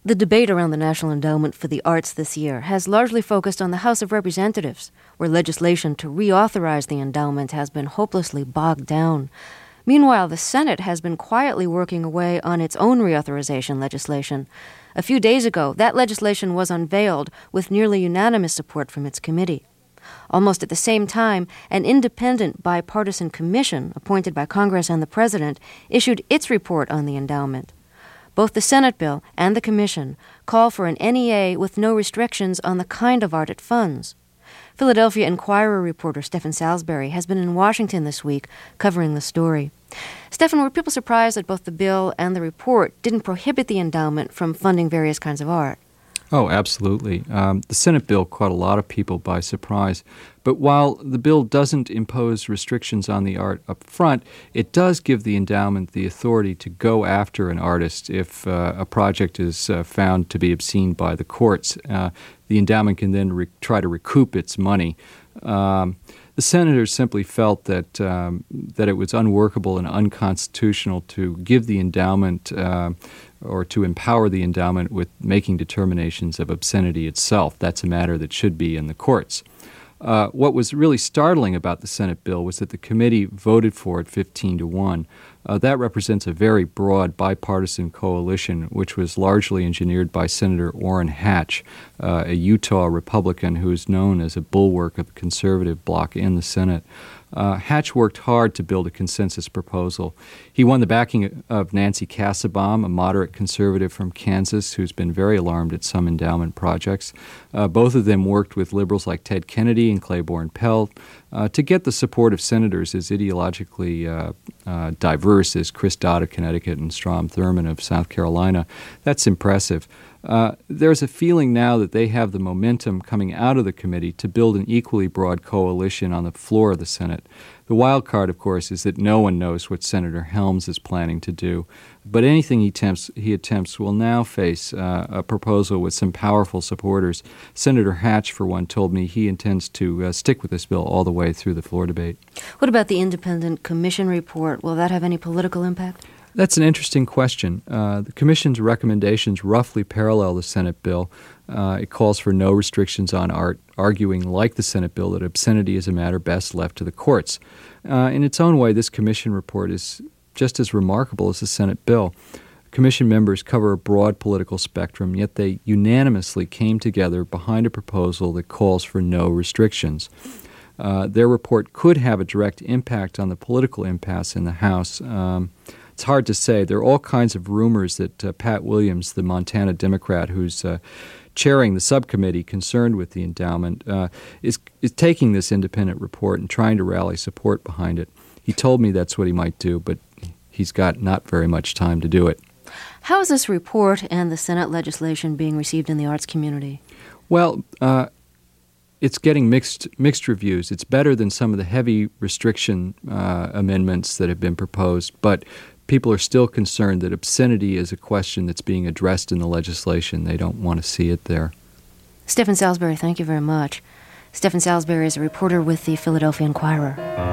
The debate around the National Endowment for the Arts this year has largely focused on the House of Representatives, where legislation to reauthorize the endowment has been hopelessly bogged down. Meanwhile, the Senate has been quietly working away on its own reauthorization legislation. A few days ago, that legislation was unveiled with nearly unanimous support from its committee. Almost at the same time, an independent bipartisan commission appointed by Congress and the President issued its report on the endowment. Both the Senate bill and the Commission call for an NEA with no restrictions on the kind of art it funds. Philadelphia Inquirer reporter Stephen Salisbury has been in Washington this week covering the story. Stephen, were people surprised that both the bill and the report didn't prohibit the endowment from funding various kinds of art? Oh, absolutely. The Senate bill caught a lot of people by surprise. But while the bill doesn't impose restrictions on the art up front, it does give the endowment the authority to go after an artist if a project is found to be obscene by the courts. The endowment can then try to recoup its money. The senators simply felt that it was unworkable and unconstitutional to give the endowment or to empower the endowment with making determinations of obscenity itself. That's a matter that should be in the courts. What was really startling about the Senate bill was that the committee voted for it 15-1. That represents a very broad bipartisan coalition, which was largely engineered by Senator Orrin Hatch, a Utah Republican who is known as a bulwark of the conservative bloc in the Senate. Hatch worked hard to build a consensus proposal. He won the backing of Nancy Kassebaum, a moderate conservative from Kansas who's been very alarmed at some endowment projects. Both of them worked with liberals like Ted Kennedy and Claiborne Pell to get the support of senators as ideologically diverse as Chris Dodd of Connecticut and Strom Thurmond of South Carolina. That's impressive. There's a feeling now that they have the momentum coming out of the committee to build an equally broad coalition on the floor of the Senate. The wild card, of course, is that no one knows what Senator Helms is planning to do. But anything he attempts will now face a proposal with some powerful supporters. Senator Hatch, for one, told me he intends to stick with this bill all the way through the floor debate. What about the independent commission report? Will that have any political impact? That's an interesting question. The Commission's recommendations roughly parallel the Senate bill. It calls for no restrictions on art, arguing, like the Senate bill, that obscenity is a matter best left to the courts. In its own way, this Commission report is just as remarkable as the Senate bill. Commission members cover a broad political spectrum, yet they unanimously came together behind a proposal that calls for no restrictions. Their report could have a direct impact on the political impasse in the House. It's hard to say. There are all kinds of rumors that Pat Williams, the Montana Democrat who's chairing the subcommittee concerned with the endowment, is taking this independent report and trying to rally support behind it. He told me that's what he might do, but he's got not very much time to do it. How is this report and the Senate legislation being received in the arts community? Well, it's getting mixed reviews. It's better than some of the heavy restriction amendments that have been proposed, but people are still concerned that obscenity is a question that's being addressed in the legislation. They don't want to see it there. Stephen Salisbury, thank you very much. Stephen Salisbury is a reporter with the Philadelphia Inquirer.